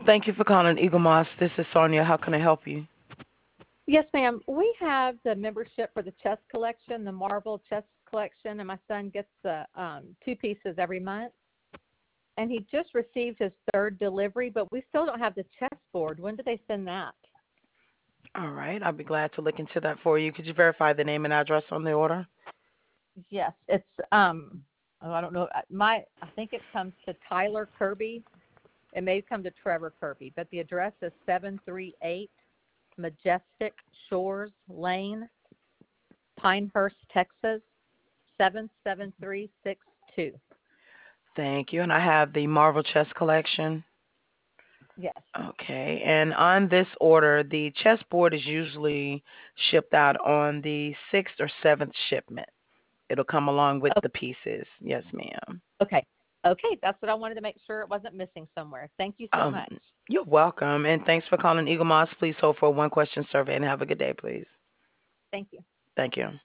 Thank you for calling Eagle Moss. This is Sonia. How can I help you? Yes, ma'am. We have the membership for the chess collection, the Marvel chess collection, and my son gets the 2 pieces every month. And he just received his third delivery, but we still don't have the chessboard. When did they send that? All right. I'll be glad to look into that for you. Could you verify the name and address on the order? Yes, it's oh, I don't know. I think it comes to Tyler Kirby. It may come to Trevor Kirby, but the address is 738 Majestic Shores Lane, Pinehurst, Texas, 77362. Thank you. And I have the Marvel Chess Collection. Yes. Okay. And on this order, the chessboard is usually shipped out on the sixth or seventh shipment. It'll come along with Oh, the pieces. Yes, ma'am. okay. Okay, that's what I wanted to make sure it wasn't missing somewhere. Thank you so Um, much. you're welcome. And thanks for calling Eagle Moss. Please hold for a one question survey and have a good day, please. Thank you. Thank you.